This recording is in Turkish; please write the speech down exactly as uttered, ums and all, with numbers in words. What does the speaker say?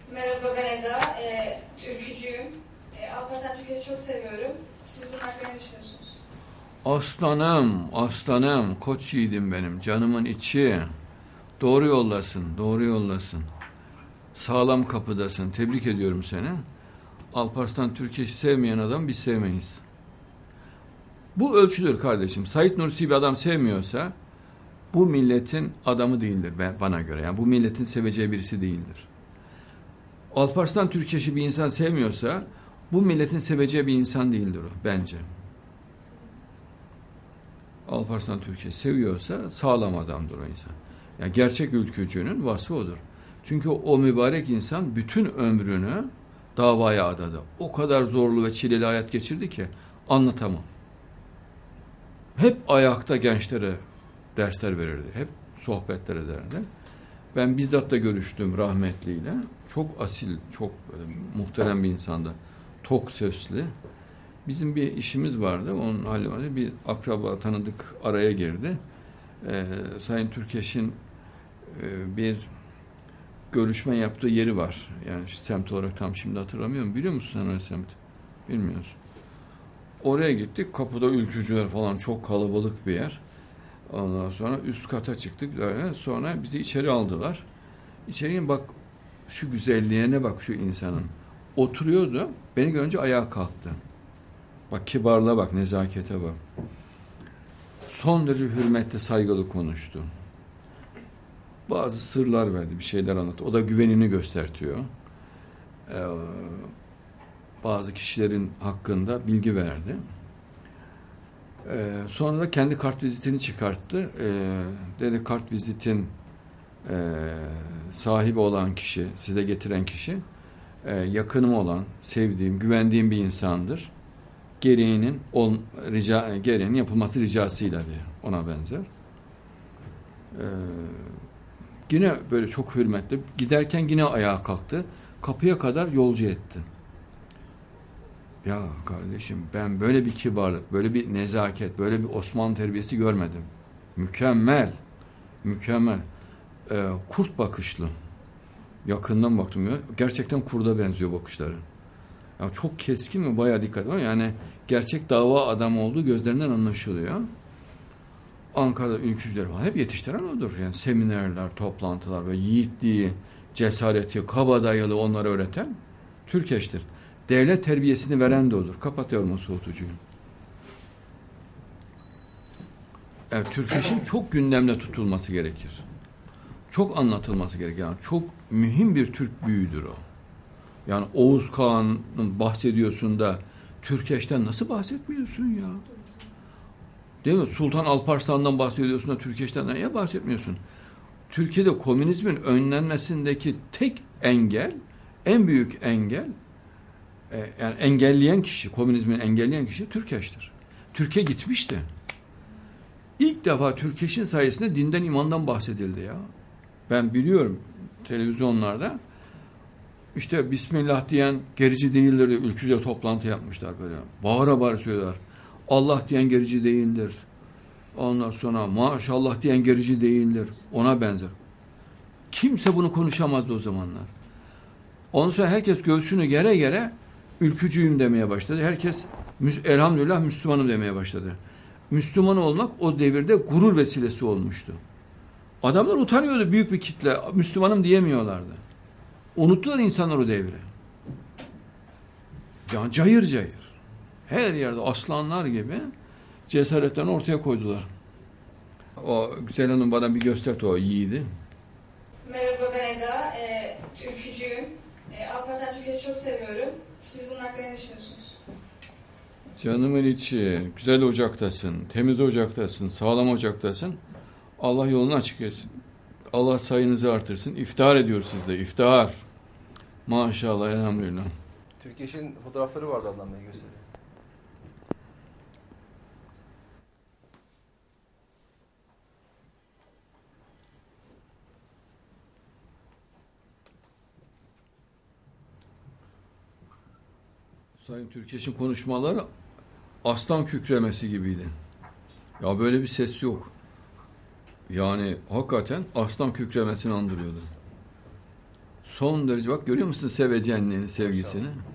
Merhaba, ben Eda. E, türkücüyüm. E, Alparslan Türkes'i çok seviyorum. Siz bunun hakkında ne düşünüyorsunuz? Aslanım, aslanım, koç yiğidim benim, canımın içi. Doğru yoldasın, doğru yoldasın. Sağlam kapıdasın, tebrik ediyorum seni. Alparslan Türkeş'i sevmeyen adam biz sevmeyiz. Bu ölçülür kardeşim. Said Nursi bir adam sevmiyorsa bu milletin adamı değildir ben, bana göre. Yani bu milletin seveceği birisi değildir. Alparslan Türkeş'i bir insan sevmiyorsa bu milletin seveceği bir insan değildir o bence. Alparslan Türkeş seviyorsa sağlam adamdır o insan. Yani gerçek ülkücünün vasfı odur. Çünkü o mübarek insan bütün ömrünü davaya adadı. O kadar zorlu ve çileli hayat geçirdi ki anlatamam. Hep ayakta gençlere dersler verirdi. Hep sohbetler ederdi. Ben bizzat da görüştüm rahmetliyle. Çok asil, çok böyle, muhterem bir insandı. Tok sesli. Bizim bir işimiz vardı. Onun hali vardı. Bir akraba tanıdık araya girdi. Ee, Sayın Türkeş'in e, bir görüşme yaptığı yeri var. Yani semt olarak tam şimdi hatırlamıyorum. Biliyor musun sen o semti? Bilmiyorsun. Oraya gittik. Kapıda ülkücüler falan, çok kalabalık bir yer. Ondan sonra üst kata çıktık. Öyle. Sonra bizi içeri aldılar. İçeriye bak, şu güzelliğine bak şu insanın. Oturuyordu. Beni görünce ayağa kalktı. Bak kibarlığa bak, nezakete bak. Son derece hürmetli, saygılı konuştu. Bazı sırlar verdi, bir şeyler anlattı. O da güvenini göstertiyor. Ee, bazı kişilerin hakkında bilgi verdi. Ee, sonra kendi kart vizitini çıkarttı. Ee, dedi kart vizitin e, sahibi olan kişi, size getiren kişi e, yakınım olan, sevdiğim, güvendiğim bir insandır. Gereğinin ol, rica, gereğinin yapılması ricasıyla diye, ona benzer. Ee, yine böyle çok hürmetli. Giderken yine ayağa kalktı. Kapıya kadar yolcu etti. Ya kardeşim, ben böyle bir kibarlık, böyle bir nezaket, böyle bir Osmanlı terbiyesi görmedim. Mükemmel. Mükemmel. Ee, kurt bakışlı. Yakından baktım ya. Gerçekten kurda benziyor bakışları. Ya çok keskin mi? Bayağı dikkat var. Yani gerçek dava adamı olduğu gözlerinden anlaşılıyor. Ankara'da ülkücüleri falan hep yetiştiren odur. Yani seminerler, toplantılar ve yiğitliği, cesareti, kabadayılığı onlara öğreten Türkeş'tir. Devlet terbiyesini veren de odur. Kapatıyorum o soğutucuyu. Evet, Türkeş'in çok gündemde tutulması gerekir. Çok anlatılması gerekir. Yani çok mühim bir Türk büyüğüdür o. Yani Oğuz Kağan'ın bahsediyorsun da Türkeş'ten nasıl bahsetmiyorsun ya? Değil mi? Sultan Alparslan'dan bahsediyorsun da Türkeş'ten niye bahsetmiyorsun? Türkiye'de komünizmin önlenmesindeki tek engel, en büyük engel, e, yani engelleyen kişi, komünizmin engelleyen kişi Türkeş'tir. Türkiye gitmişti. İlk defa Türkeş'in sayesinde dinden, imandan bahsedildi ya. Ben biliyorum televizyonlarda işte Bismillah diyen gerici değildir diye ülküce toplantı yapmışlar böyle. Bağıra bağıra söylüyorlar. Allah diyen gerici değildir. Ondan sonra maşallah diyen gerici değildir. Ona benzer. Kimse bunu konuşamazdı o zamanlar. Ondan sonra herkes göğsünü gere gere ülkücüyüm demeye başladı. Herkes elhamdülillah Müslümanım demeye başladı. Müslüman olmak o devirde gurur vesilesi olmuştu. Adamlar utanıyordu, büyük bir kitle. Müslümanım diyemiyorlardı. Unuttular insanlar o devri. Yani cayır cayır. Her yerde aslanlar gibi cesaretlerini ortaya koydular. O güzel hanım bana bir gösterdi o yiğidi. Merhaba, ben Eda. E, türkücüyüm. E, Alparslan Türkes'i çok seviyorum. Siz bunun hakkında ne düşünüyorsunuz? Canımın içi, güzel ocaktasın, temiz ocaktasın, sağlam ocaktasın. Allah yolunu açık etsin. Allah sayınızı artırsın. İftihar ediyoruz sizde, iftihar. Maşallah, elhamdülillah. Türkeş'in fotoğrafları vardı Adnan Bey, gösteriyor. Sayın Türkeş'in konuşmaları aslan kükremesi gibiydi. Ya böyle bir ses yok. Yani hakikaten aslan kükremesini andırıyordu. Son derece bak görüyor musun sevecenliğini, sevgisini?